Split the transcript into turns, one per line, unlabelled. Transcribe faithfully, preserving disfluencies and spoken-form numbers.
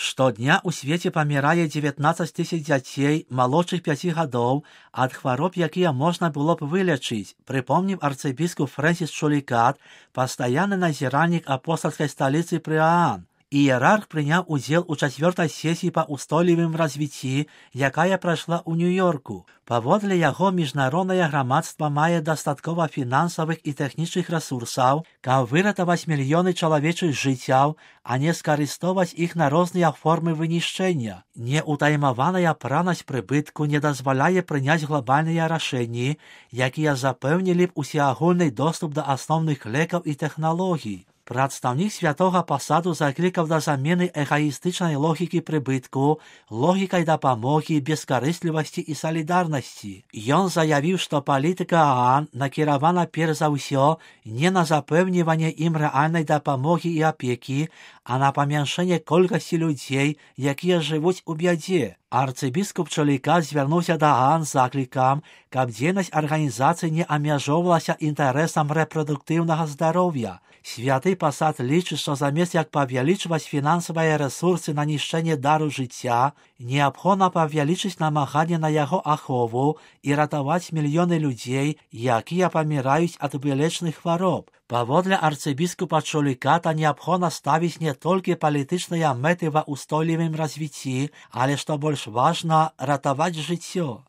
Штодня ў свеце памірае дзевятнаццаць тысяч дзяцей малодшых пяці гадоў ад хвароб, якія можна было б вылечыць, прыпомніў арцыбіскуп Фрэнсіс Чулікат, пастаянны назіральнік апостальскай сталіцы пры ААН. Іерарх прыняў удзел у чацвёртай сесіі па ўстойлівым развіцці, якая прайшла ў Нью-Йорку. Паводле яго міжнароднае грамадства мае дастаткова фінансавых і тэхнічных рэсурсаў, каб выратаваць мільёны чалавечых жыццяў, а не скарыстоваць іх на розныя формы вынішчэння. Неўтаймаваная пранасць прыбытку не дазваляе прыняць глобальныя рашэнні, якія запэўнілі б усеагульны доступ да асноўных лекаў і тэхналогій. Прадстаўнік святога пасаду заклікаў да замены эгаістычнай логікі прыбытку логікай дапамогі, бескарыслівасці і салідарнасці. Ён заявіў, што палітыка ААН накіравана перш за ўсё не на запэўніванне ім рэальнай дапамогі і апекі, а на памяншэнне колькасці людзей, якія жывуць у бядзе. Арцыбіскуп Чулікат звярнуўся да ААН з заклікам, каб дзейнасць арганізацыі не абмяжоўвалася інтарэсам рэпрадуктыўнага здароўя. Святы пасад лічыць, што замест як павялічваць фінансавыя рэсурсы на нішчэнне дару жыцця, неабходна павялічыць намаганне на яго ахову і ратаваць мільёны людзей, якія паміраюць ад вылечных хвароб. Паводле арцыбіскупа Чуліката неабходна ставіць не толькі палітычныя мэты ва ўстойлівым развіцці, але, што больш важна, ратаваць жыццё.